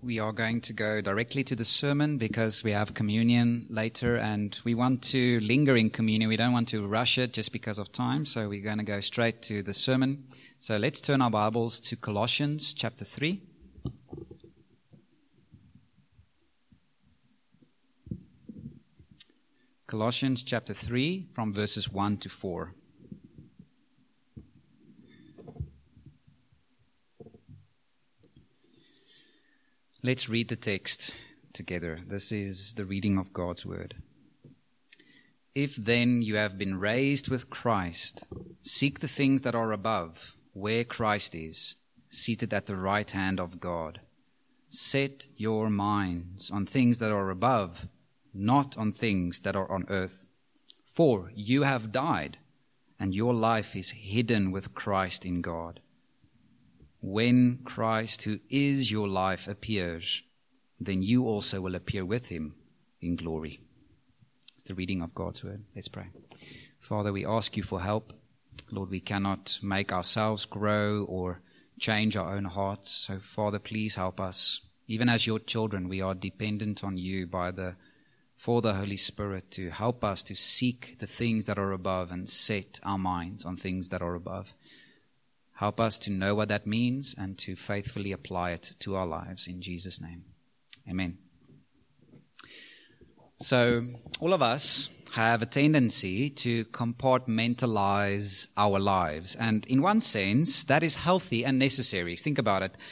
we are going to go directly to the sermon because we have communion later and we want to linger in communion. We don't want to rush it just because of time, so we're going to go straight to the sermon. So let's turn our Bibles to Colossians chapter 3. Colossians chapter 3 from verses 1 to 4. Let's read the text together. This is the reading of God's word. If then you have been raised with Christ, seek the things that are above, where Christ is, seated at the right hand of God. Set your minds on things that are above, not on things that are on earth. For you have died, and your life is hidden with Christ in God. When Christ, who is your life, appears, then you also will appear with him in glory. It's the reading of God's word. Let's pray. Father, we ask you for help. Lord, we cannot make ourselves grow or change our own hearts. So, Father, please help us. Even as your children, we are dependent on you for the Holy Spirit to help us to seek the things that are above and set our minds on things that are above. Help us to know what that means and to faithfully apply it to our lives in Jesus' name. Amen. So, all of us have a tendency to compartmentalize our lives. And in one sense, that is healthy and necessary. Think about it.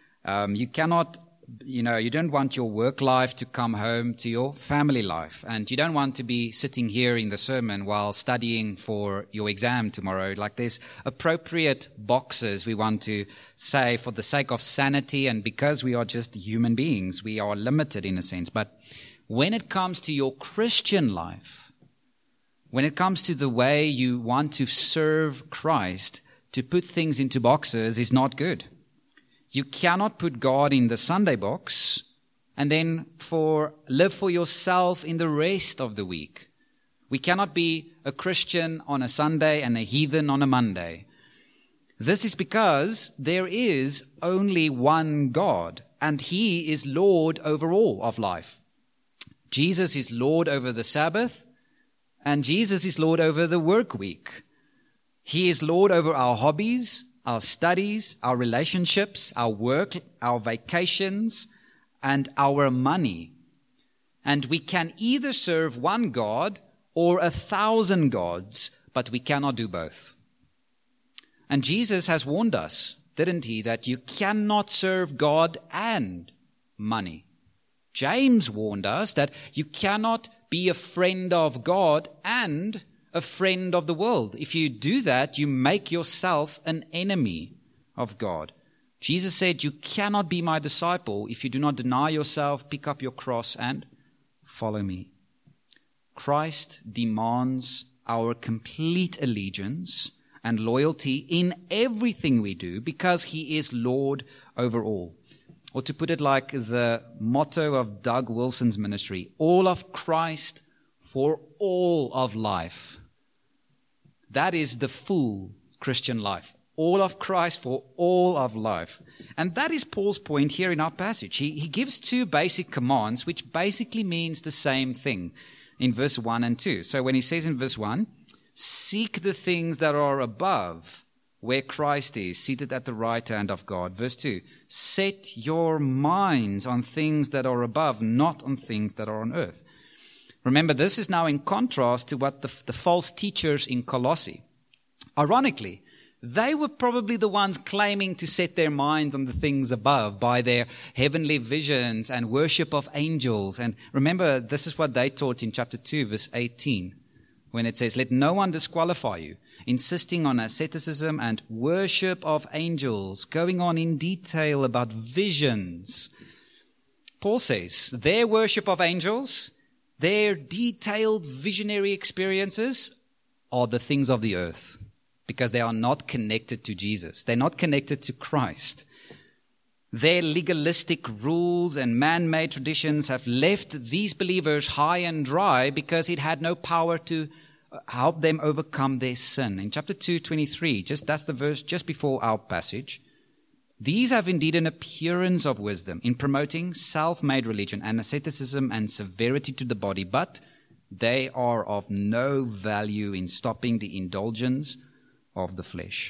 You don't want your work life to come home to your family life. And you don't want to be sitting here in the sermon while studying for your exam tomorrow. Like there's appropriate boxes we want to say for the sake of sanity. And because we are just human beings, we are limited in a sense. But when it comes to your Christian life, when it comes to the way you want to serve Christ, to put things into boxes is not good. You cannot put God in the Sunday box and then live for yourself in the rest of the week. We cannot be a Christian on a Sunday and a heathen on a Monday. This is because there is only one God, and He is Lord over all of life. Jesus is Lord over the Sabbath, and Jesus is Lord over the work week. He is Lord over our hobbies, our studies, our relationships, our work, our vacations, and our money. And we can either serve one God or 1,000 gods, but we cannot do both. And Jesus has warned us, didn't he, that you cannot serve God and money. James warned us that you cannot be a friend of God and a friend of the world. If you do that, you make yourself an enemy of God. Jesus said, you cannot be my disciple if you do not deny yourself, pick up your cross, and follow me. Christ demands our complete allegiance and loyalty in everything we do because he is Lord over all. Or to put it like the motto of Doug Wilson's ministry, all of Christ for all of life. That is the full Christian life. All of Christ for all of life. And that is Paul's point here in our passage. He gives two basic commands, which basically means the same thing in verse 1 and 2. So when he says in verse 1, seek the things that are above, where Christ is, seated at the right hand of God. Verse 2, set your minds on things that are above, not on things that are on earth. Remember, this is now in contrast to what the false teachers in Colossae. Ironically, they were probably the ones claiming to set their minds on the things above by their heavenly visions and worship of angels. And remember, this is what they taught in chapter 2, verse 18, when it says, let no one disqualify you, insisting on asceticism and worship of angels, going on in detail about visions. Paul says, their worship of angels, their detailed visionary experiences are the things of the earth because they are not connected to Jesus. They're not connected to Christ. Their legalistic rules and man-made traditions have left these believers high and dry because it had no power to help them overcome their sin. In chapter 2:23, that's the verse just before our passage, These have indeed an appearance of wisdom in promoting self-made religion and asceticism and severity to the body, but they are of no value in stopping the indulgence of the flesh.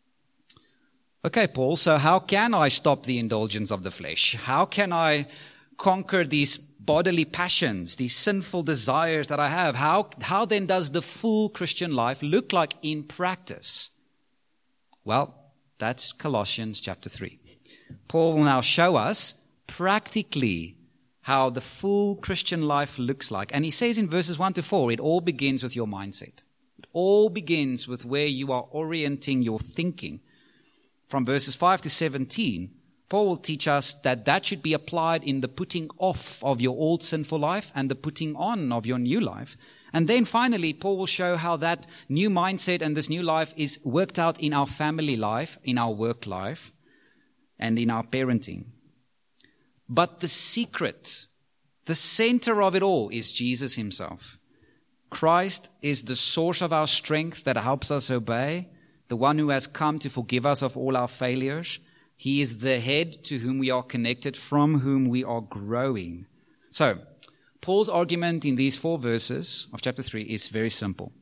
Okay, Paul, so how can I stop the indulgence of the flesh? How can I conquer these bodily passions, these sinful desires that I have? How then does the full Christian life look like in practice? Well, that's Colossians chapter 3. Paul will now show us practically how the full Christian life looks like. And he says in verses 1 to 4, it all begins with your mindset. It all begins with where you are orienting your thinking. From verses 5 to 17, Paul will teach us that that should be applied in the putting off of your old sinful life and the putting on of your new life. And then finally, Paul will show how that new mindset and this new life is worked out in our family life, in our work life, and in our parenting. But the secret, the center of it all is Jesus himself. Christ is the source of our strength that helps us obey, the one who has come to forgive us of all our failures. He is the head to whom we are connected, from whom we are growing. So, Paul's argument in these 4 verses of chapter 3 is very simple.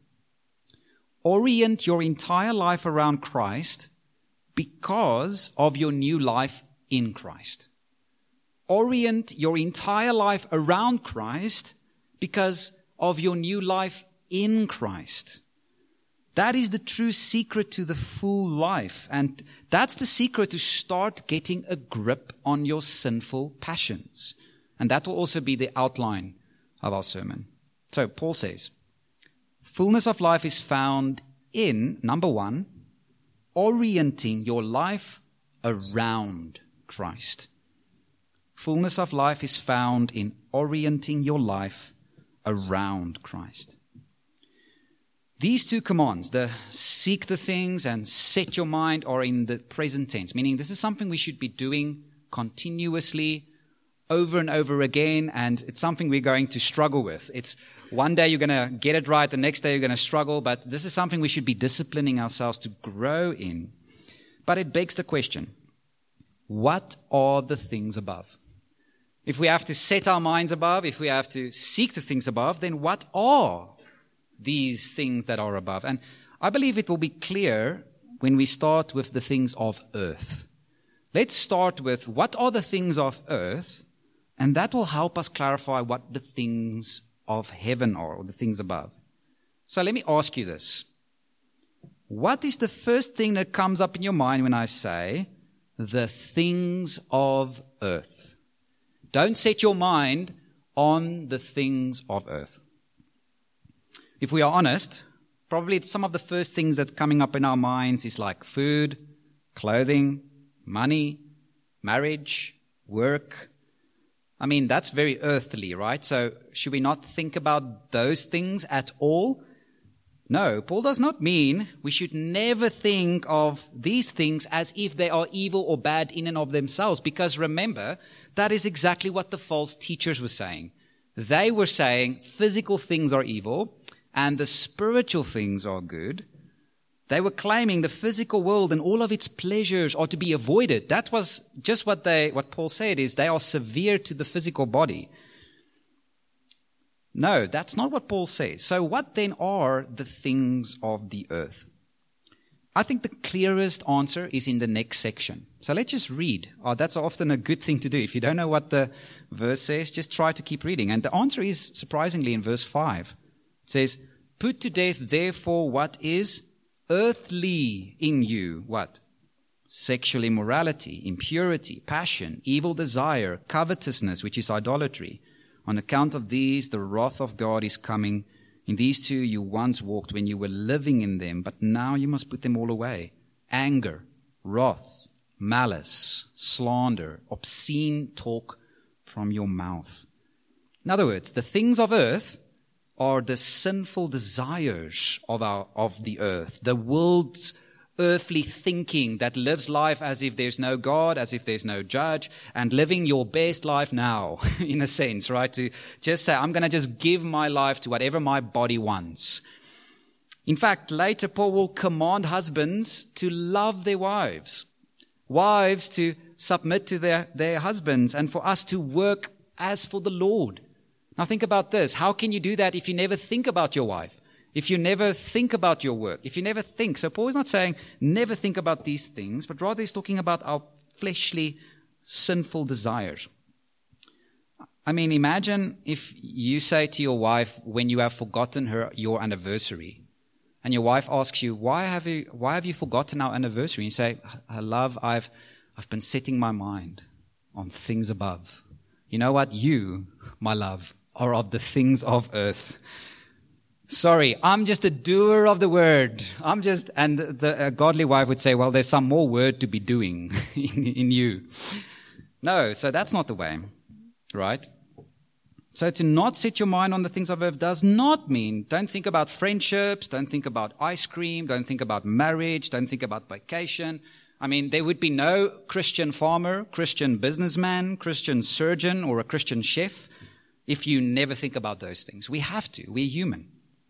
Orient your entire life around Christ because of your new life in Christ. Orient your entire life around Christ because of your new life in Christ. That is the true secret to the full life. And that's the secret to start getting a grip on your sinful passions. And that will also be the outline of our sermon. So Paul says, fullness of life is found in, number 1, orienting your life around Christ. Fullness of life is found in orienting your life around Christ. These 2 commands, the seek the things and set your mind, are in the present tense, meaning this is something we should be doing continuously, over and over again, and it's something we're going to struggle with. It's one day you're going to get it right, the next day you're going to struggle, but this is something we should be disciplining ourselves to grow in. But it begs the question, what are the things above? If we have to set our minds above, if we have to seek the things above, then what are these things that are above? And I believe it will be clear when we start with the things of earth. Let's start with what are the things of earth, and that will help us clarify what the things of heaven are, or the things above. So let me ask you this. What is the first thing that comes up in your mind when I say the things of earth? Don't set your mind on the things of earth. If we are honest, probably some of the first things that's coming up in our minds is like food, clothing, money, marriage, work. I mean, that's very earthly, right? So should we not think about those things at all? No, Paul does not mean we should never think of these things as if they are evil or bad in and of themselves. Because remember, that is exactly what the false teachers were saying. They were saying physical things are evil and the spiritual things are good. They were claiming the physical world and all of its pleasures are to be avoided. That was just what Paul said, is they are severe to the physical body. No, that's not what Paul says. So what then are the things of the earth? I think the clearest answer is in the next section. So let's just read. That's often a good thing to do. If you don't know what the verse says, just try to keep reading. And the answer is surprisingly in verse 5. It says, "Put to death therefore what is earthly in you." What? Sexual immorality, impurity, passion, evil desire, covetousness, which is idolatry. On account of these, the wrath of God is coming. In these 2 you once walked when you were living in them, but now you must put them all away. Anger, wrath, malice, slander, obscene talk from your mouth. In other words, the things of earth are the sinful desires of the earth, the world's earthly thinking that lives life as if there's no God, as if there's no judge, and living your best life now, in a sense, right? To just say, I'm going to just give my life to whatever my body wants. In fact, later Paul will command husbands to love their wives. wives to submit to their husbands, and for us to work as for the Lord. Now think about this. How can you do that if you never think about your wife? If you never think about your work? If you never think? So Paul is not saying never think about these things, but rather he's talking about our fleshly, sinful desires. I mean, imagine if you say to your wife when you have forgotten your anniversary, and your wife asks you, why have you forgotten our anniversary? And you say, love, I've been setting my mind on things above. You know what? You, my love, are of the things of earth. Sorry, I'm just a doer of the word. And the godly wife would say, well, there's some more word to be doing in you. No, so that's not the way, right? So to not set your mind on the things of earth does not mean don't think about friendships, don't think about ice cream, don't think about marriage, don't think about vacation. I mean, there would be no Christian farmer, Christian businessman, Christian surgeon, or a Christian chef if you never think about those things. We have to. We're human.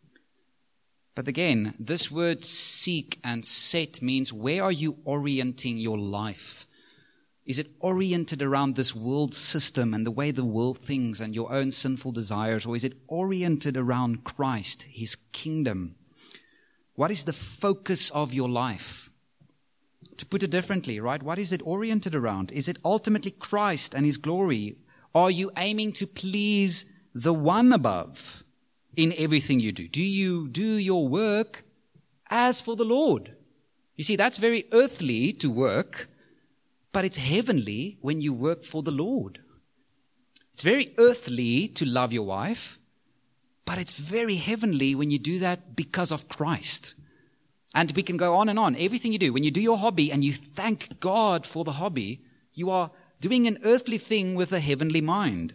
But again, this word seek and set means where are you orienting your life? Is it oriented around this world system and the way the world thinks and your own sinful desires? Or is it oriented around Christ, His kingdom? What is the focus of your life? To put it differently, right? What is it oriented around? Is it ultimately Christ and His glory? Are you aiming to please the one above in everything you do? Do you do your work as for the Lord? You see, that's very earthly to work, but it's heavenly when you work for the Lord. It's very earthly to love your wife, but it's very heavenly when you do that because of Christ. And we can go on and on. Everything you do, when you do your hobby and you thank God for the hobby, you are doing an earthly thing with a heavenly mind.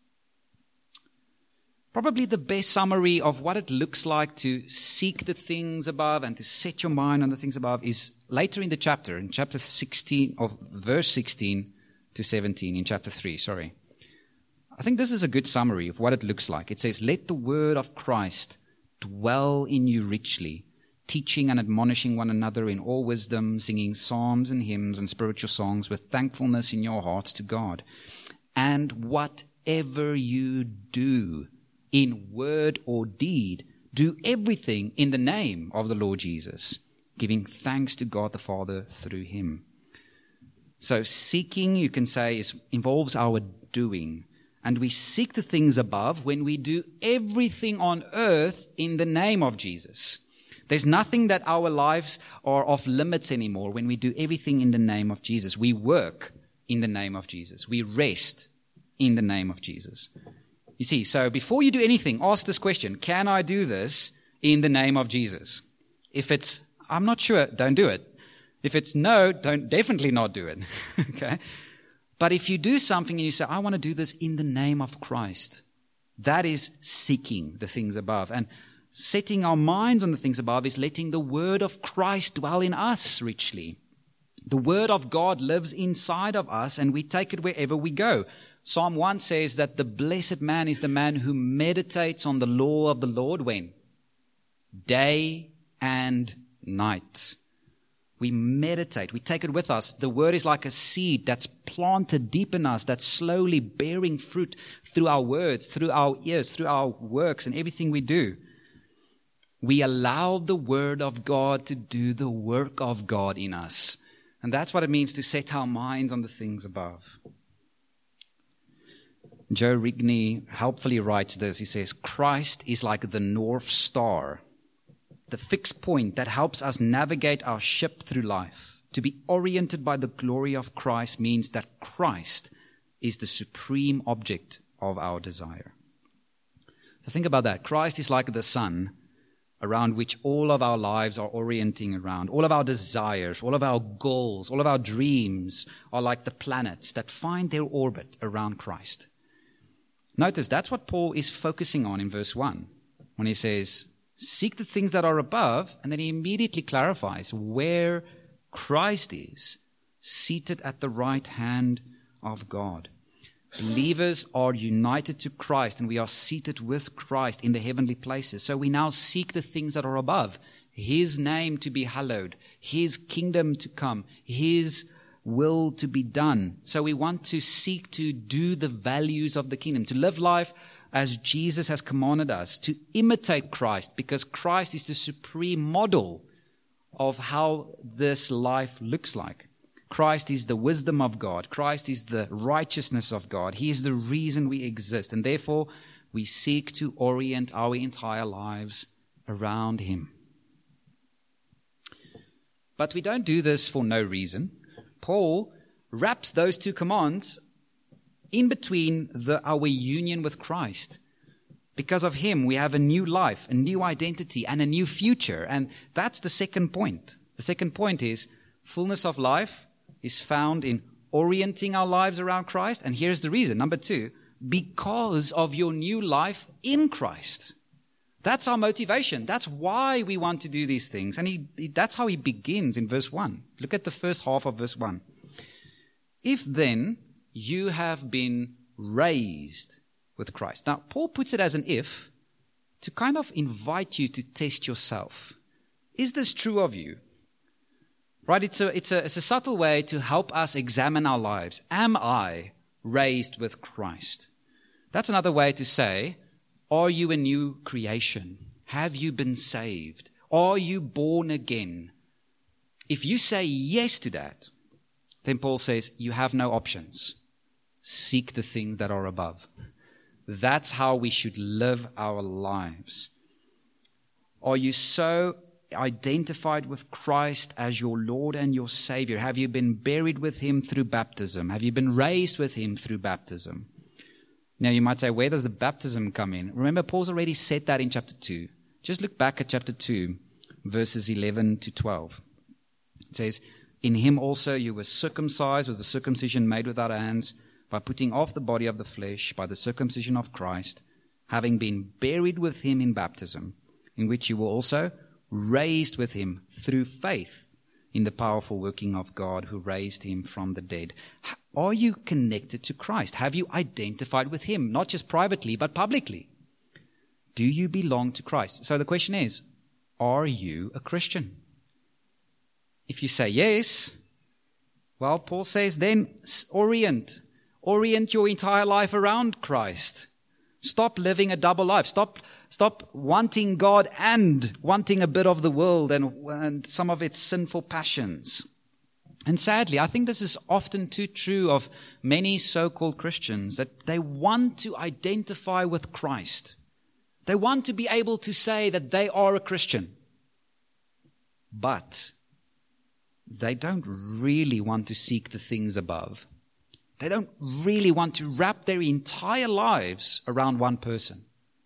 Probably the best summary of what it looks like to seek the things above and to set your mind on the things above is later in the chapter, in chapter 16, of verse 16 to 17, in chapter 3, sorry. I think this is a good summary of what it looks like. It says, let the word of Christ dwell in you richly, teaching and admonishing one another in all wisdom, singing psalms and hymns and spiritual songs with thankfulness in your hearts to God. And whatever you do, in word or deed, do everything in the name of the Lord Jesus, giving thanks to God the Father through Him. So seeking, you can say, involves our doing. And we seek the things above when we do everything on earth in the name of Jesus. There's nothing that our lives are off limits anymore when we do everything in the name of Jesus. We work in the name of Jesus. We rest in the name of Jesus. You see, so before you do anything, ask this question: can I do this in the name of Jesus? If it's, I'm not sure, don't do it. If it's no, definitely not do it. Okay? But if you do something and you say, I want to do this in the name of Christ, that is seeking the things above. And setting our minds on the things above is letting the word of Christ dwell in us richly. The word of God lives inside of us and we take it wherever we go. Psalm 1 says that the blessed man is the man who meditates on the law of the Lord when? Day and night. We meditate. We take it with us. The word is like a seed that's planted deep in us, that's slowly bearing fruit through our words, through our ears, through our works and everything we do. We allow the word of God to do the work of God in us. And that's what it means to set our minds on the things above. Joe Rigney helpfully writes this. He says, Christ is like the North Star, the fixed point that helps us navigate our ship through life. To be oriented by the glory of Christ means that Christ is the supreme object of our desire. So think about that. Christ is like the sun around which all of our lives are orienting around. All of our desires, all of our goals, all of our dreams are like the planets that find their orbit around Christ. Notice that's what Paul is focusing on in verse 1 when he says, seek the things that are above, and then he immediately clarifies where Christ is, seated at the right hand of God. Believers are united to Christ, and we are seated with Christ in the heavenly places. So we now seek the things that are above, His name to be hallowed, His kingdom to come, His will to be done. So we want to seek to do the values of the kingdom, to live life as Jesus has commanded us, to imitate Christ, because Christ is the supreme model of how this life looks like. Christ is the wisdom of God. Christ is the righteousness of God. He is the reason we exist. And therefore, we seek to orient our entire lives around Him. But we don't do this for no reason. Paul wraps those two commands in between our union with Christ. Because of Him, we have a new life, a new identity, and a new future. And that's the second point. The second point is fullness of life is found in orienting our lives around Christ. And here's the reason. Number 2, because of your new life in Christ. That's our motivation. That's why we want to do these things. And that's how he begins in verse 1. Look at the first half of verse 1. If then you have been raised with Christ. Now, Paul puts it as an if to kind of invite you to test yourself. Is this true of you? Right? It's a subtle way to help us examine our lives. Am I raised with Christ? That's another way to say, are you a new creation? Have you been saved? Are you born again? If you say yes to that, then Paul says you have no options. Seek the things that are above. That's how we should live our lives. Are you so identified with Christ as your Lord and your Savior? Have you been buried with Him through baptism? Have you been raised with Him through baptism? Now you might say, where does the baptism come in? Remember, Paul's already said that in chapter 2. Just look back at chapter 2, verses 11 to 12. It says, in Him also you were circumcised with the circumcision made without hands, by putting off the body of the flesh by the circumcision of Christ, having been buried with Him in baptism, in which you were also raised with Him through faith in the powerful working of God who raised Him from the dead. Are you connected to Christ? Have you identified with Him, not just privately, but publicly? Do you belong to Christ? So the question is, are you a Christian? If you say yes, well, Paul says, then orient your entire life around Christ. Stop living a double life. Stop wanting God and wanting a bit of the world and some of its sinful passions. And sadly, I think this is often too true of many so-called Christians, that they want to identify with Christ. They want to be able to say that they are a Christian. But they don't really want to seek the things above. They don't really want to wrap their entire lives around one person.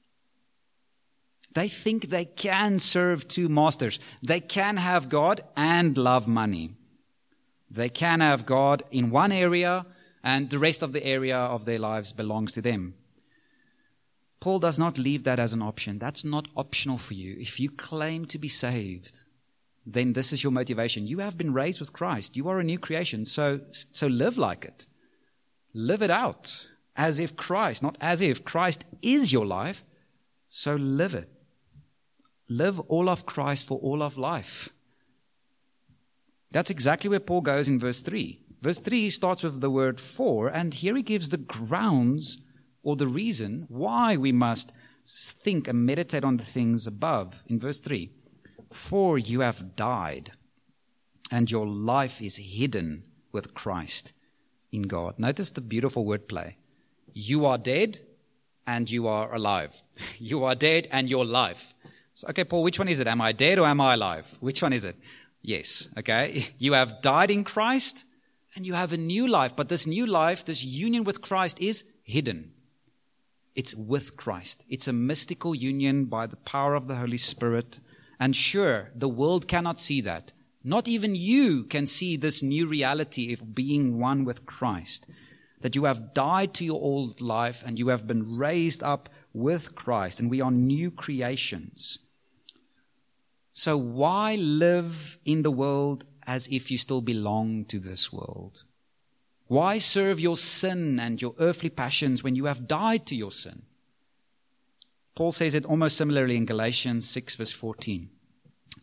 They think they can serve two masters. They can have God and love money. They can have God in one area and the rest of the area of their lives belongs to them. Paul does not leave that as an option. That's not optional for you. If you claim to be saved, then this is your motivation. You have been raised with Christ. You are a new creation. So live like it. Live it out as if Christ, not as if Christ is your life. So live it. Live all of Christ for all of life. That's exactly where Paul goes in verse 3. Verse 3 starts with the word for, and here he gives the grounds or the reason why we must think and meditate on the things above. In verse 3, for you have died, and your life is hidden with Christ in God. Notice the beautiful wordplay. You are dead, and you are alive. You are dead, and you're alive. So, okay, Paul, which one is it? Am I dead or am I alive? Which one is it? Yes, okay. You have died in Christ and you have a new life. But this new life, this union with Christ is hidden. It's with Christ. It's a mystical union by the power of the Holy Spirit. And sure, the world cannot see that. Not even you can see this new reality of being one with Christ. That you have died to your old life and you have been raised up with Christ. And we are new creations. So why live in the world as if you still belong to this world? Why serve your sin and your earthly passions when you have died to your sin? Paul says it almost similarly in Galatians 6 verse 14. It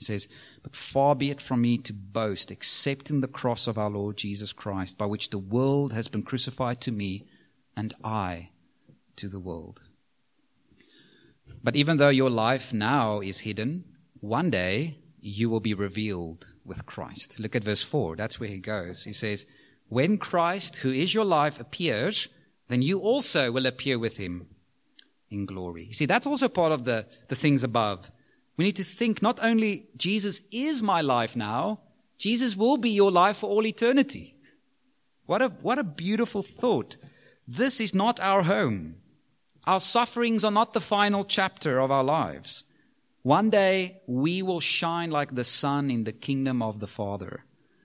He says, but far be it from me to boast except in the cross of our Lord Jesus Christ, by which the world has been crucified to me and I to the world. But even though your life now is hidden, one day you will be revealed with Christ. Look at verse 4. That's where he goes. He says, when Christ, who is your life, appears, then you also will appear with him in glory. You see, that's also part of the things above. We need to think not only Jesus is my life now, Jesus will be your life for all eternity. What a beautiful thought. This is not our home. Our sufferings are not the final chapter of our lives. One day we will shine like the sun in the kingdom of the Father.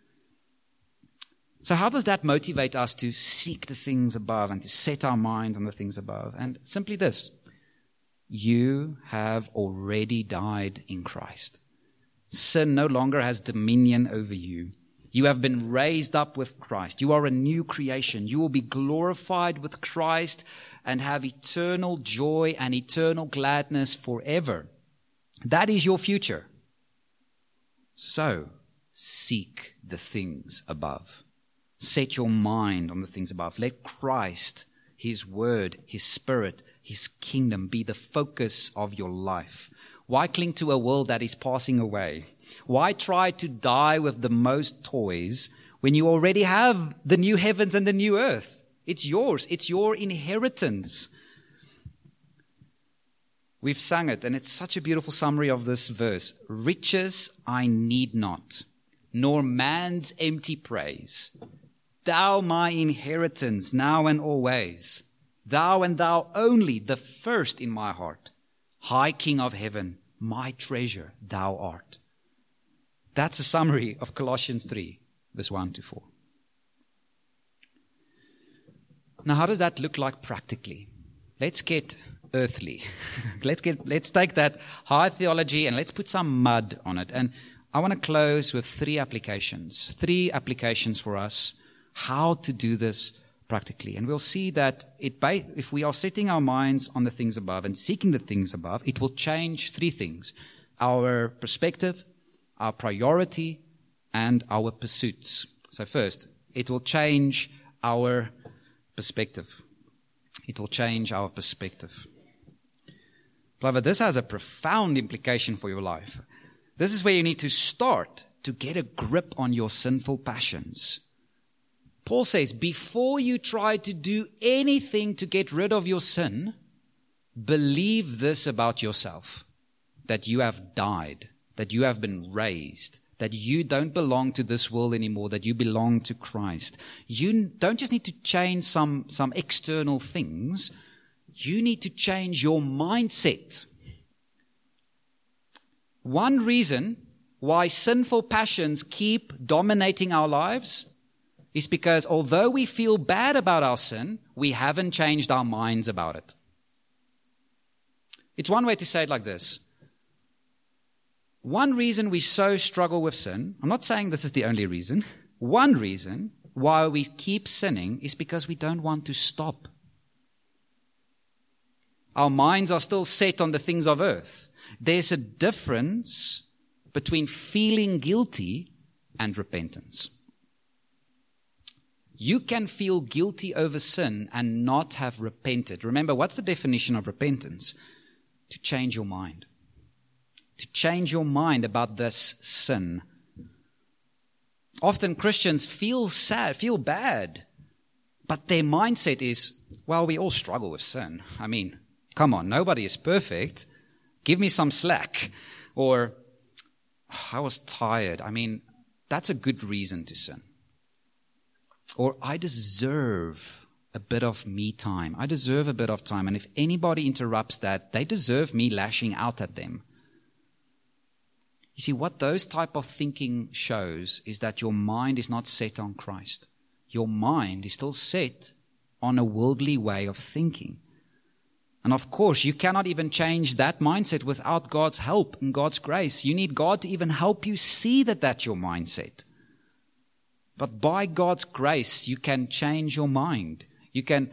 So how does that motivate us to seek the things above and to set our minds on the things above? And simply this: you have already died in Christ. Sin no longer has dominion over you. You have been raised up with Christ. You are a new creation. You will be glorified with Christ and have eternal joy and eternal gladness forever. That is your future. So, seek the things above. Set your mind on the things above. Let Christ, His Word, His Spirit, His kingdom be the focus of your life. Why cling to a world that is passing away? Why try to die with the most toys when you already have the new heavens and the new earth? It's yours. It's your inheritance. We've sung it, and it's such a beautiful summary of this verse. Riches I need not, nor man's empty praise. Thou my inheritance, now and always. Thou and thou only, the first in my heart. High King of heaven, my treasure, thou art. That's a summary of Colossians 3, verse 1 to 4. Now, how does that look like practically? Let's get earthly. Let's take that high theology and let's put some mud on it. And I want to close with three applications for us, how to do this practically. And we'll see that if we are setting our minds on the things above and seeking the things above, it will change three things: our perspective, our priority, and our pursuits. So first, it will change our perspective. It will change our perspective. Beloved, this has a profound implication for your life. This is where you need to start to get a grip on your sinful passions. Paul says, before you try to do anything to get rid of your sin, believe this about yourself: that you have died, that you have been raised, that you don't belong to this world anymore, that you belong to Christ. You don't just need to change some external things. You need to change your mindset. One reason why sinful passions keep dominating our lives is because although we feel bad about our sin, we haven't changed our minds about it. It's one way to say it like this. One reason we so struggle with sin, I'm not saying this is the only reason, one reason why we keep sinning is because we don't want to stop. Our minds are still set on the things of earth. There's a difference between feeling guilty and repentance. You can feel guilty over sin and not have repented. Remember, what's the definition of repentance? To change your mind. To change your mind about this sin. Often Christians feel sad, feel bad, but their mindset is, well, we all struggle with sin. I mean, come on, nobody is perfect. Give me some slack. Or, I was tired. I mean, that's a good reason to sin. Or, I deserve a bit of me time. I deserve a bit of time. And if anybody interrupts that, they deserve me lashing out at them. You see, what those type of thinking shows is that your mind is not set on Christ. Your mind is still set on a worldly way of thinking. And of course, you cannot even change that mindset without God's help and God's grace. You need God to even help you see that that's your mindset. But by God's grace, you can change your mind. You can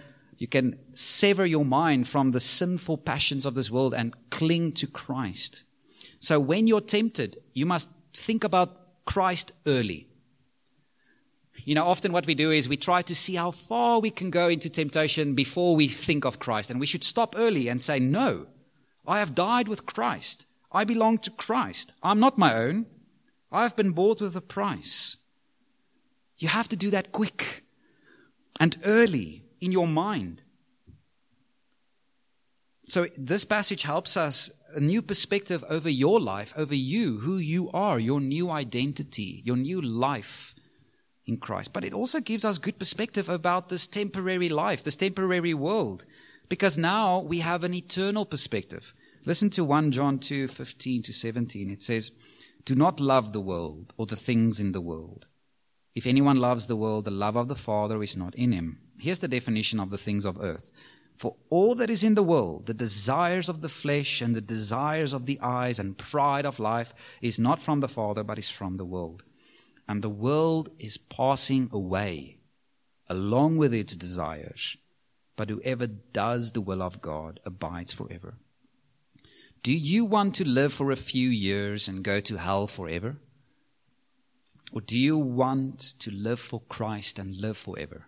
sever your mind from the sinful passions of this world and cling to Christ. So when you're tempted, you must think about Christ early. You know, often what we do is we try to see how far we can go into temptation before we think of Christ. And we should stop early and say, no, I have died with Christ. I belong to Christ. I'm not my own. I have been bought with a price. You have to do that quick and early in your mind. So this passage helps us a new perspective over your life, over you, who you are, your new identity, your new life in Christ. But it also gives us good perspective about this temporary life, this temporary world, because now we have an eternal perspective. Listen to 1 John 2:15-17. It says, "Do not love the world or the things in the world. If anyone loves the world, the love of the Father is not in him." Here's the definition of the things of earth. "For all that is in the world, the desires of the flesh and the desires of the eyes and pride of life is not from the Father, but is from the world. And the world is passing away along with its desires. But whoever does the will of God abides forever." Do you want to live for a few years and go to hell forever? Or do you want to live for Christ and live forever?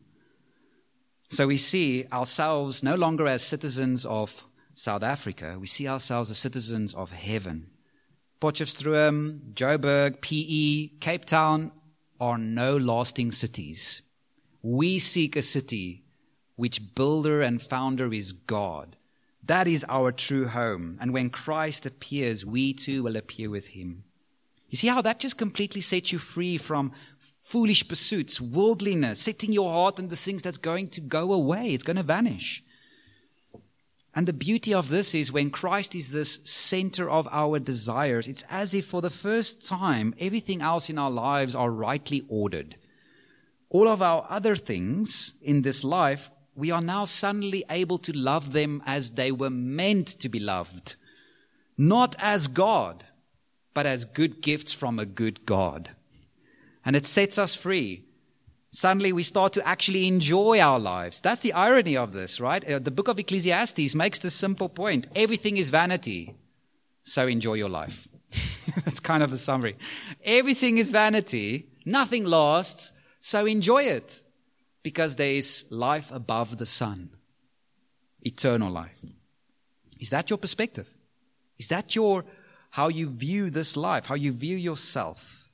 So we see ourselves no longer as citizens of South Africa. We see ourselves as citizens of heaven. Potchefstroom, Joburg, PE, Cape Town are no lasting cities. We seek a city which builder and founder is God. That is our true home. And when Christ appears, we too will appear with him. You see how that just completely sets you free from foolish pursuits, worldliness, setting your heart on the things that's going to go away. It's going to vanish. And the beauty of this is when Christ is this center of our desires, it's as if for the first time, everything else in our lives are rightly ordered. All of our other things in this life, we are now suddenly able to love them as they were meant to be loved. Not as God, but as good gifts from a good God. And it sets us free. Suddenly we start to actually enjoy our lives. That's the irony of this, right? The book of Ecclesiastes makes this simple point. Everything is vanity, so enjoy your life. That's kind of the summary. Everything is vanity, nothing lasts, so enjoy it. Because there is life above the sun, eternal life. Is that your perspective? Is that how you view this life, how you view yourself?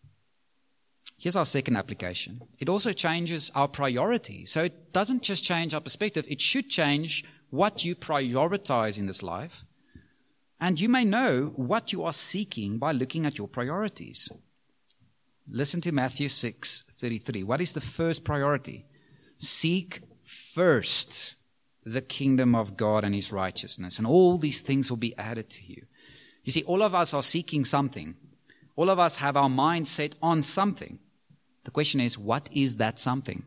Here's our second application. It also changes our priority. So it doesn't just change our perspective, it should change what you prioritize in this life. And you may know what you are seeking by looking at your priorities. Listen to Matthew 6:33. What is the first priority? Seek first the kingdom of God and his righteousness, and all these things will be added to you. You see, all of us are seeking something. All of us have our mind set on something. The question is, what is that something?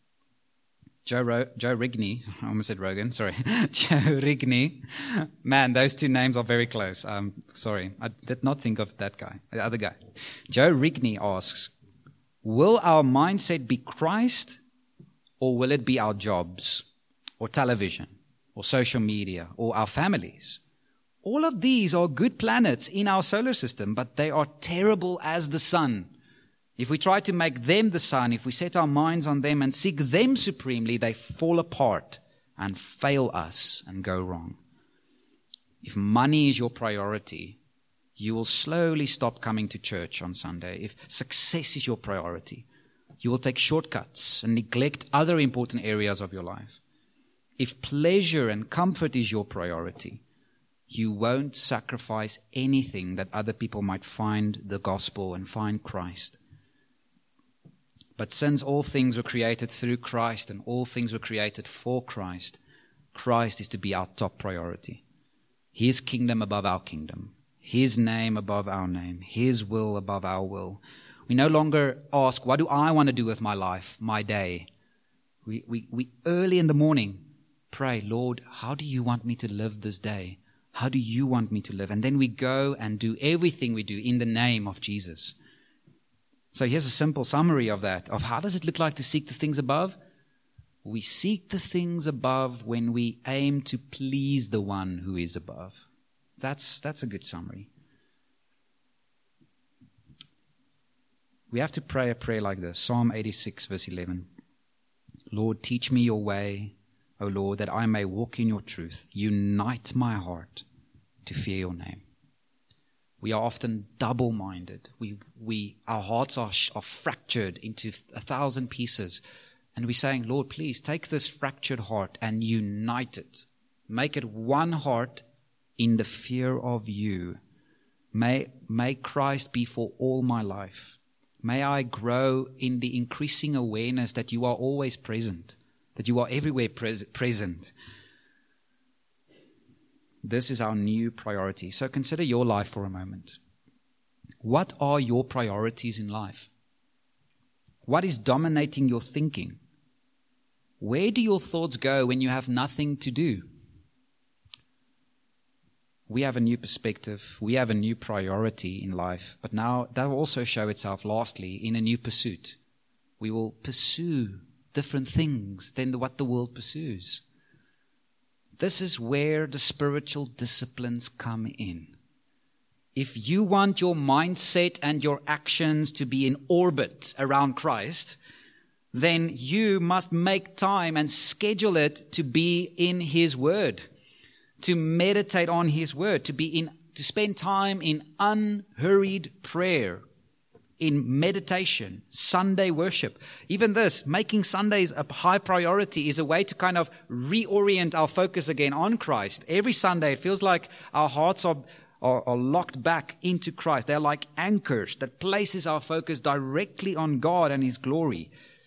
Joe Rigney, I almost said Rogan, sorry. Joe Rigney. Man, those two names are very close. Sorry, I did not think of that guy, the other guy. Joe Rigney asks, will our mindset be Christ, or will it be our jobs, or television, or social media, or our families? All of these are good planets in our solar system, but they are terrible as the sun. If we try to make them the sun, if we set our minds on them and seek them supremely, they fall apart and fail us and go wrong. If money is your priority, you will slowly stop coming to church on Sunday. If success is your priority, you will take shortcuts and neglect other important areas of your life. If pleasure and comfort is your priority, you won't sacrifice anything that other people might find the gospel and find Christ. But since all things were created through Christ and all things were created for Christ, Christ is to be our top priority. His kingdom above our kingdom. His name above our name. His will above our will. We no longer ask, what do I want to do with my life, my day? We early in the morning pray, Lord, how do you want me to live this day? How do you want me to live? And then we go and do everything we do in the name of Jesus. So here's a simple summary of that, of how does it look like to seek the things above? We seek the things above when we aim to please the one who is above. That's a good summary. we have to pray a prayer like this. Psalm 86, verse 11. Lord, teach me your way, O Lord, that I may walk in your truth. Unite my heart to fear your name. We are often double-minded. Our hearts are fractured into 1,000 pieces. And we're saying, Lord, please take this fractured heart and unite it. Make it one heart in the fear of you. May Christ be for all my life. May I grow in the increasing awareness that you are always present, that you are everywhere present. This is our new priority. So consider your life for a moment. What are your priorities in life? What is dominating your thinking? Where do your thoughts go when you have nothing to do? We have a new perspective. We have a new priority in life. But now that will also show itself, lastly, in a new pursuit. We will pursue different things than what the world pursues. This is where the spiritual disciplines come in. If you want your mindset and your actions to be in orbit around Christ, then you must make time and schedule it to be in His Word, to meditate on His Word, to spend time in unhurried prayer, in meditation, Sunday worship. Even this, making Sundays a high priority, is a way to kind of reorient our focus again on Christ. Every Sunday, it feels like our hearts are locked back into Christ. They're like anchors that places our focus directly on God and His glory.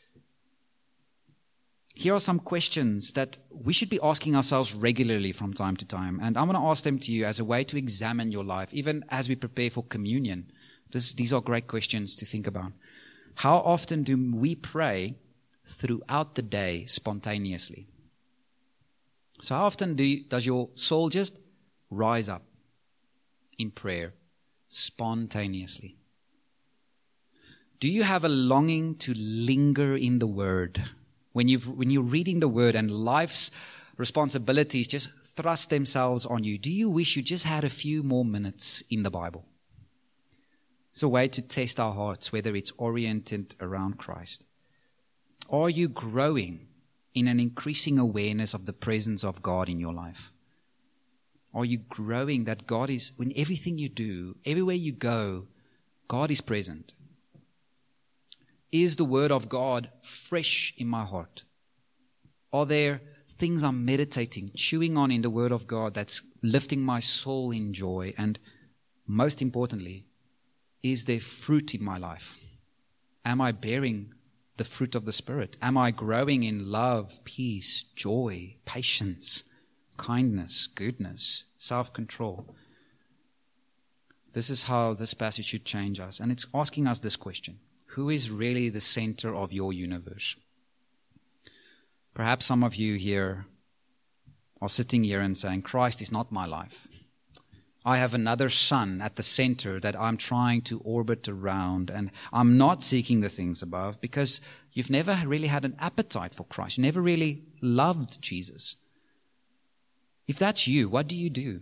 Here are some questions that we should be asking ourselves regularly from time to time. And I'm going to ask them to you as a way to examine your life, even as we prepare for communion. These are great questions to think about. How often do we pray throughout the day spontaneously? So how often does your soul just rise up in prayer spontaneously? Do you have a longing to linger in the Word? When you're reading the Word and life's responsibilities just thrust themselves on you, do you wish you just had a few more minutes in the Bible? It's a way to test our hearts, whether it's oriented around Christ. Are you growing in an increasing awareness of the presence of God in your life? Are you growing that God is, in everything you do, everywhere you go, God is present? Is the Word of God fresh in my heart? Are there things I'm meditating, chewing on in the Word of God that's lifting my soul in joy? And most importantly, is there fruit in my life? Am I bearing the fruit of the Spirit? Am I growing in love, peace, joy, patience, kindness, goodness, self-control? This is how this passage should change us. And it's asking us this question: who is really the center of your universe? Perhaps some of you here are sitting here and saying, Christ is not my life. I have another sun at the center that I'm trying to orbit around, and I'm not seeking the things above because you've never really had an appetite for Christ. You never really loved Jesus. If that's you, what do you do?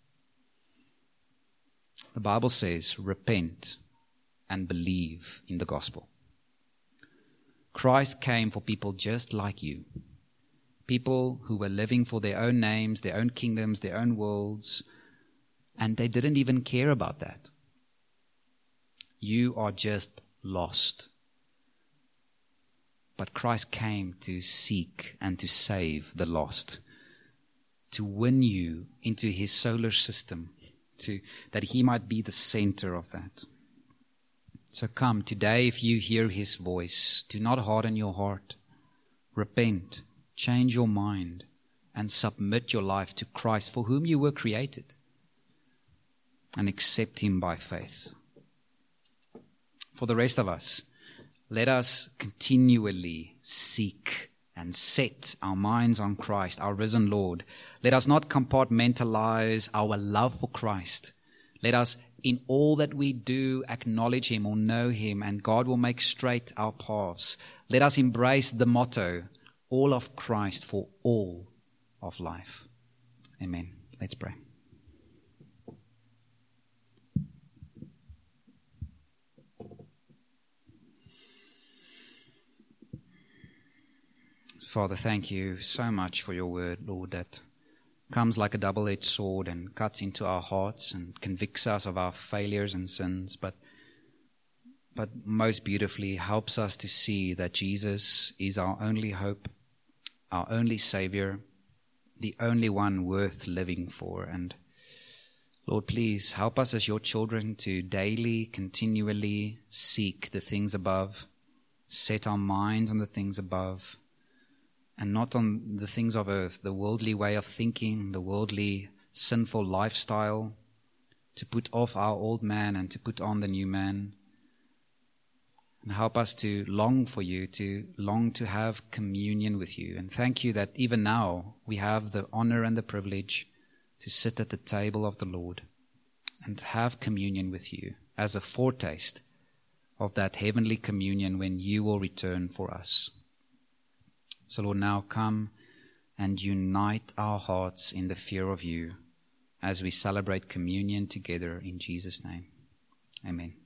The Bible says, repent and believe in the gospel. Christ came for people just like you. People who were living for their own names, their own kingdoms, their own worlds, and they didn't even care about that. You are just lost. But Christ came to seek and to save the lost, to win you into His solar system, that He might be the center of that. So come today, if you hear His voice, do not harden your heart. Repent, change your mind, and submit your life to Christ, for whom you were created, and accept Him by faith. For the rest of us, let us continually seek and set our minds on Christ, our risen Lord. Let us not compartmentalize our love for Christ. Let us, in all that we do, acknowledge Him or know Him, and God will make straight our paths. Let us embrace the motto, all of Christ for all of life. Amen. Let's pray. Father, thank you so much for your word, Lord, that comes like a double-edged sword and cuts into our hearts and convicts us of our failures and sins, but most beautifully helps us to see that Jesus is our only hope, our only Savior, the only one worth living for. And Lord, please help us as your children to daily, continually seek the things above, set our minds on the things above, and not on the things of earth, the worldly way of thinking, the worldly sinful lifestyle, to put off our old man and to put on the new man. And help us to long for you, to long to have communion with you. And thank you that even now we have the honor and the privilege to sit at the table of the Lord and have communion with you as a foretaste of that heavenly communion when you will return for us. So Lord, now come and unite our hearts in the fear of you as we celebrate communion together in Jesus' name. Amen.